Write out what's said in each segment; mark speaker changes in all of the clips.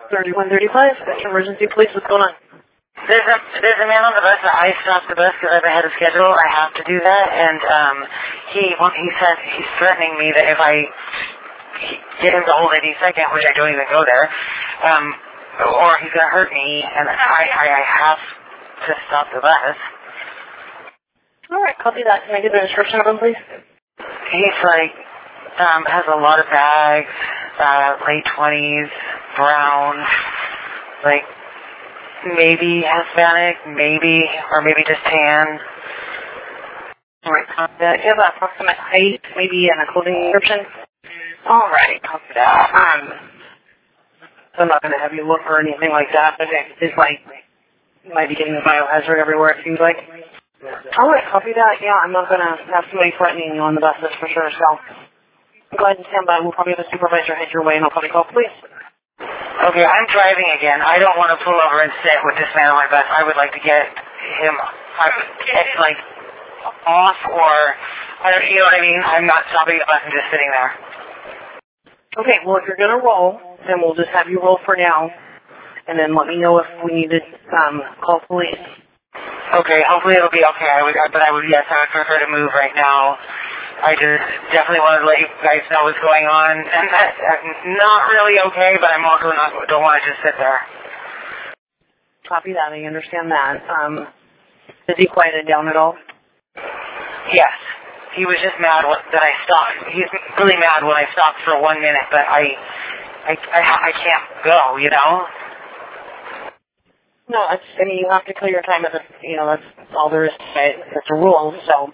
Speaker 1: 3135, emergency police, what's going on?
Speaker 2: There's a man on the bus that I stopped the bus because I'm ahead of schedule. I have to do that, and he says he's threatening me that if I get him to hold any second, which I don't even go there, or he's going to hurt me, and I have to stop the bus.
Speaker 1: All right, copy that. Can I get the description of him, please?
Speaker 2: He's like, has a lot of bags, late 20s, brown, like, maybe Hispanic, or maybe just tan.
Speaker 1: All right, copy that. Do you have an approximate height, maybe, and a clothing description? All right, copy that. I'm not going to have you look or anything like that, but it's like, you might be getting a biohazard everywhere, it seems like. All right, copy that. Yeah, I'm not going to have somebody threatening you on the bus, that's for sure, so go ahead and stand by. We'll probably have a supervisor head your way, and I'll probably call police.
Speaker 2: Okay, I'm driving again. I don't want to pull over and sit with this man on my bus. I would like to get him, off, or, you know what I mean? I'm not stopping the bus and just sitting there.
Speaker 1: Okay, well, if you're going to roll, then we'll just have you roll for now, and then let me know if we need to call police.
Speaker 2: Okay, hopefully it'll be okay. I would prefer to move right now. I just definitely want to let you guys know what's going on. And that's not really okay, but I'm also don't want to just sit there.
Speaker 1: Copy that. I understand that. Is he quieted down at all?
Speaker 2: Yes. He was just mad that I stopped. He's really mad when I stopped for 1 minute, but I can't go, you know?
Speaker 1: No, you have to clear your time. That's all there is to it. It's a rule, so,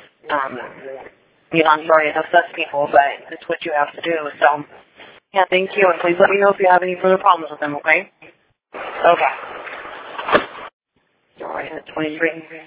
Speaker 1: I'm sorry it upsets people, but it's what you have to do, so, yeah, thank you, and please let me know if you have any further problems with them, okay?
Speaker 2: Okay.
Speaker 1: All right, at 23.